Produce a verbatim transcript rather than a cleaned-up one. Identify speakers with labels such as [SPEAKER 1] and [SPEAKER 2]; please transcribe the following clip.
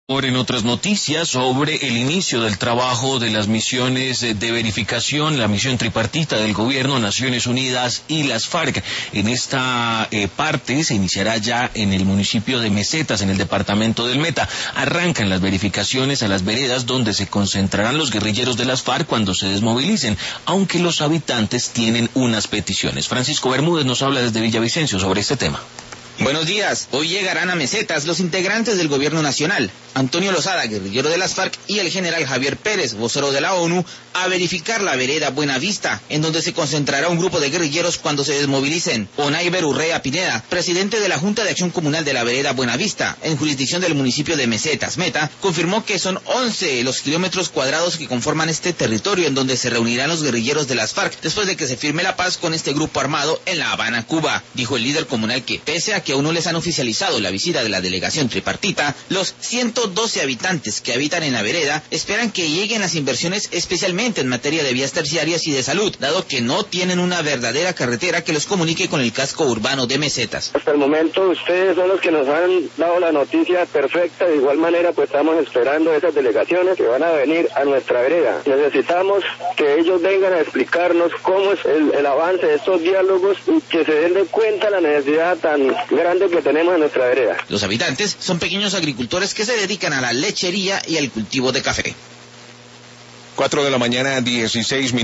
[SPEAKER 1] Ahora en otras noticias sobre el inicio del trabajo de las misiones de verificación, la misión tripartita del gobierno, Naciones Unidas y las FARC. En esta eh, parte se iniciará ya en el municipio de Mesetas, en el departamento del Meta. Arrancan las verificaciones a las veredas donde se concentrarán los guerrilleros de las FARC cuando se desmovilicen, aunque los habitantes tienen unas peticiones. Francisco Bermúdez nos habla desde Villavicencio sobre este tema.
[SPEAKER 2] Buenos días. Hoy llegarán a Mesetas los integrantes del gobierno nacional, Antonio Lozada, guerrillero de las FARC, y el general Javier Pérez, vocero de la ONU, a verificar la vereda Buenavista, en donde se concentrará un grupo de guerrilleros cuando se desmovilicen. Onaiber Urrea Pineda, presidente de la Junta de Acción Comunal de la vereda Buenavista, en jurisdicción del municipio de Mesetas, Meta, confirmó que son once los kilómetros cuadrados que conforman este territorio en donde se reunirán los guerrilleros de las FARC, después de que se firme la paz con este grupo armado en La Habana, Cuba. Dijo el líder comunal que, pese a que aún no les han oficializado la visita de la delegación tripartita, los ciento doce habitantes que habitan en la vereda esperan que lleguen las inversiones, especialmente en materia de vías terciarias y de salud, dado que no tienen una verdadera carretera que los comunique con el casco urbano de Mesetas.
[SPEAKER 3] Hasta el momento ustedes son los que nos han dado la noticia perfecta. De igual manera, pues estamos esperando esas delegaciones que van a venir a nuestra vereda. Necesitamos que ellos vengan a explicarnos cómo es el, el avance de estos diálogos y que se den de cuenta la necesidad tan grande que tenemos en nuestra vereda.
[SPEAKER 2] Los habitantes son pequeños agricultores que se dedican a la lechería y al cultivo de café.
[SPEAKER 4] Cuatro de la mañana, dieciséis minutos.